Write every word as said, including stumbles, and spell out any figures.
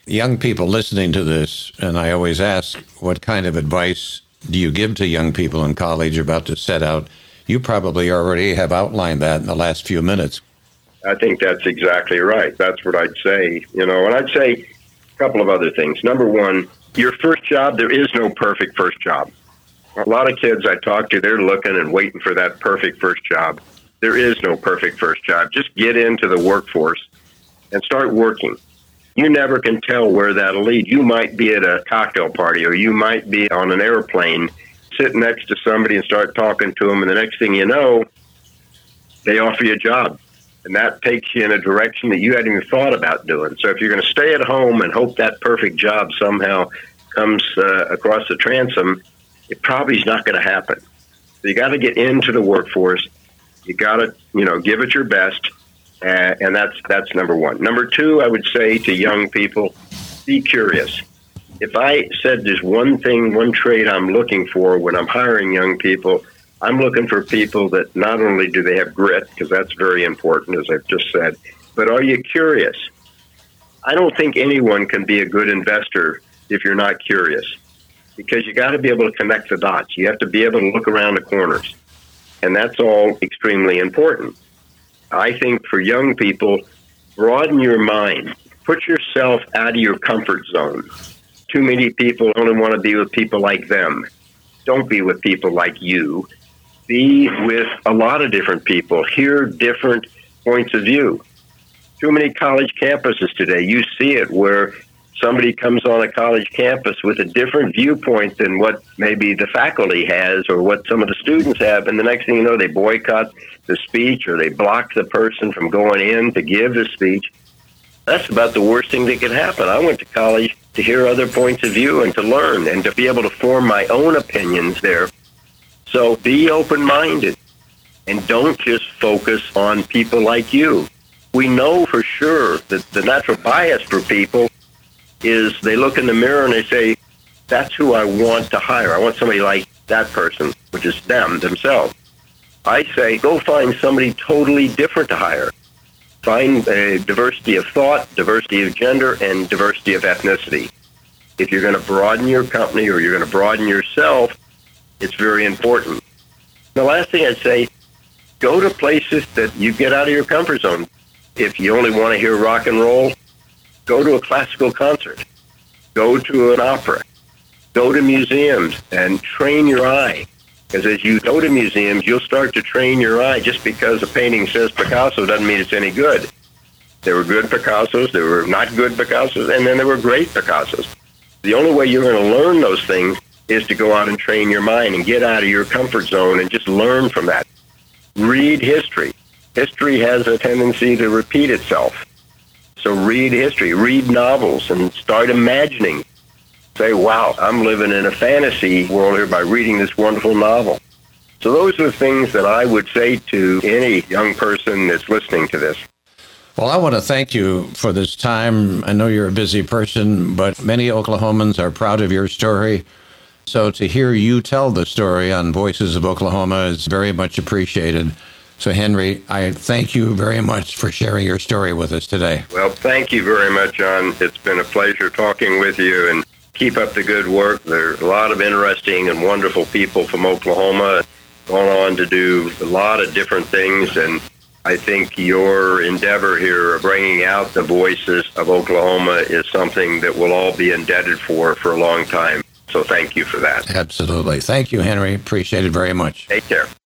Young people listening to this, and I always ask, what kind of advice do you give to young people in college about to set out? You probably already have outlined that in the last few minutes. I think that's exactly right. That's what I'd say. You know, and I'd say a couple of other things. Number one, your first job, there is no perfect first job. A lot of kids I talk to, they're looking and waiting for that perfect first job. There is no perfect first job. Just get into the workforce and start working. You never can tell where that'll lead. You might be at a cocktail party, or you might be on an airplane sitting next to somebody and start talking to them, and the next thing you know, they offer you a job. And that takes you in a direction that you hadn't even thought about doing. So if you're going to stay at home and hope that perfect job somehow comes uh, across the transom, it probably is not going to happen. So you got to get into the workforce. You got to, you know, give it your best. Uh, and that's that's number one. Number two, I would say to young people, be curious. If I said there's one thing, one trait I'm looking for when I'm hiring young people, I'm looking for people that not only do they have grit, because that's very important, as I've just said, but are you curious? I don't think anyone can be a good investor if you're not curious, because you got to be able to connect the dots. You have to be able to look around the corners, and that's all extremely important. I think for young people, broaden your mind. Put yourself out of your comfort zone. Too many people only want to be with people like them. Don't be with people like you. Be with a lot of different people. Hear different points of view. Too many college campuses today, you see it where somebody comes on a college campus with a different viewpoint than what maybe the faculty has or what some of the students have, and the next thing you know, they boycott the speech or they block the person from going in to give the speech. That's about the worst thing that could happen. I went to college to hear other points of view and to learn and to be able to form my own opinions there. So be open-minded and don't just focus on people like you. We know for sure that the natural bias for people is they look in the mirror and they say, that's who I want to hire. I want somebody like that person, which is them, themselves. I say, go find somebody totally different to hire. Find a diversity of thought, diversity of gender, and diversity of ethnicity. If you're going to broaden your company or you're going to broaden yourself, it's very important. The last thing I'd say, go to places that you get out of your comfort zone. If you only want to hear rock and roll, go to a classical concert. Go to an opera. Go to museums and train your eye. Because as you go to museums, you'll start to train your eye. Just because a painting says Picasso doesn't mean it's any good. There were good Picassos, there were not good Picassos, and then there were great Picassos. The only way you're going to learn those things is to go out and train your mind and get out of your comfort zone and just learn from that. Read history. History has a tendency to repeat itself. So read history, read novels, and start imagining. Say, wow, I'm living in a fantasy world here by reading this wonderful novel. So those are the things that I would say to any young person that's listening to this. Well, I want to thank you for this time. I know you're a busy person, but many Oklahomans are proud of your story. So to hear you tell the story on Voices of Oklahoma is very much appreciated. So, Henry, I thank you very much for sharing your story with us today. Well, thank you very much, John. It's been a pleasure talking with you, and keep up the good work. There are a lot of interesting and wonderful people from Oklahoma going on to do a lot of different things, and I think your endeavor here of bringing out the voices of Oklahoma is something that we'll all be indebted for for a long time. So thank you for that. Absolutely. Thank you, Henry. Appreciate it very much. Take care.